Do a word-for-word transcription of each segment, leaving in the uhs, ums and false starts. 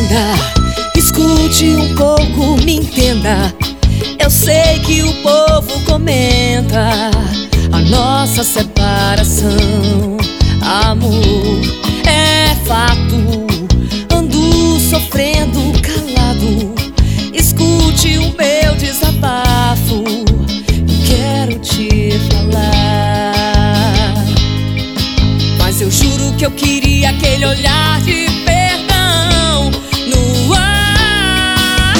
linda, escute um pouco, me entenda. Eu sei que o povo comenta a nossa separação. Amor, é fato, ando sofrendo calado. Escute o meu desabafo, quero te falar. Mas eu juro que eu queria aquele olhar de perdão no ar,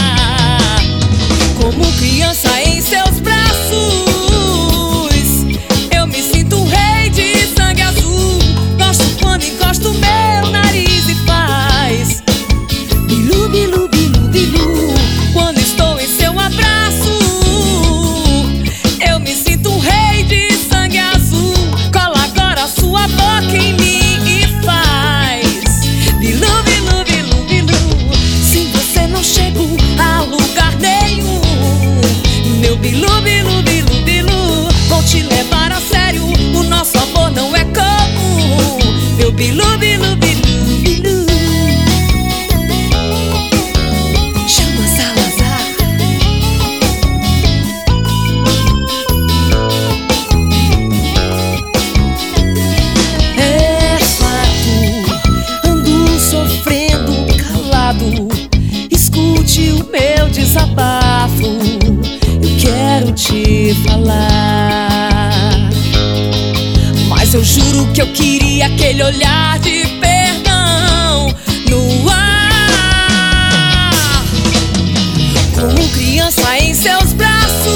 como criança em seus braços. Eu me sinto um rei de sangue azul. Gosto quando encosto meu nariz e faz bilu, bilu, bilu, bilu. Quando estou em seu abraço, eu me sinto um rei de sangue azul. Cola agora a sua boca em mim e faz bilu, bilu, bilu, bilu. Sem você não chego a lugar nenhum. Meu bilu, bilu, bilu, bilu. Vou te levar a sério, o nosso amor não é comum. Meu bilu, bilu, bilu, bilu. Chama Salazar. É fato, ando sofrendo calado. Escute o meu desabafo, eu quero te falar. Mas eu juro que eu queria aquele olhar de perdão no ar, como criança em seus braços.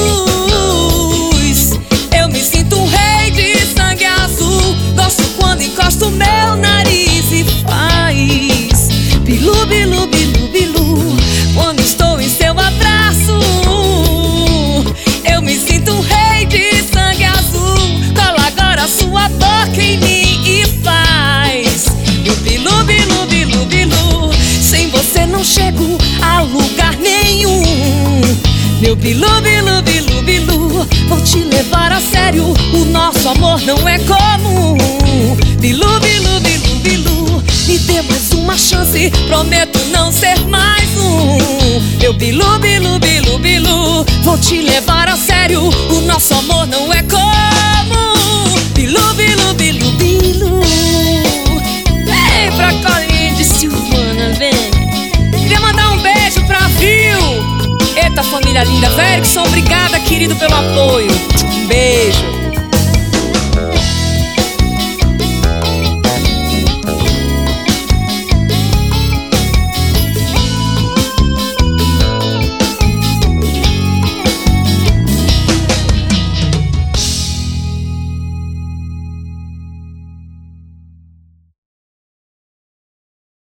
Eu me sinto um rei de sangue azul. Gosto quando encosto meu nariz e faz bilu, bilu, bilu, bilu. Quando estou em seu abraço, eu me sinto um rei de sangue azul. Cola agora a sua boca em mim e faz meu bilu, bilu, bilu, bilu. Sem você não chego a lugar nenhum. Meu bilu, bilu, bilu, bilu. Vou te levar a sério, o nosso amor não é comum. Bilu, bilu, bilu, bilu. Me dê mais uma chance, prometo não ser mais um. Meu bilu, bilu, bilu, bilu. Vou te levar a sério, o nosso amor não é comum. Bilu, bilu, bilu, bilu. Vem pra colinha de Silvana, vem. Queria mandar um beijo pra Viu. Eita, família linda, Verickson, obrigada, querido, pelo apoio.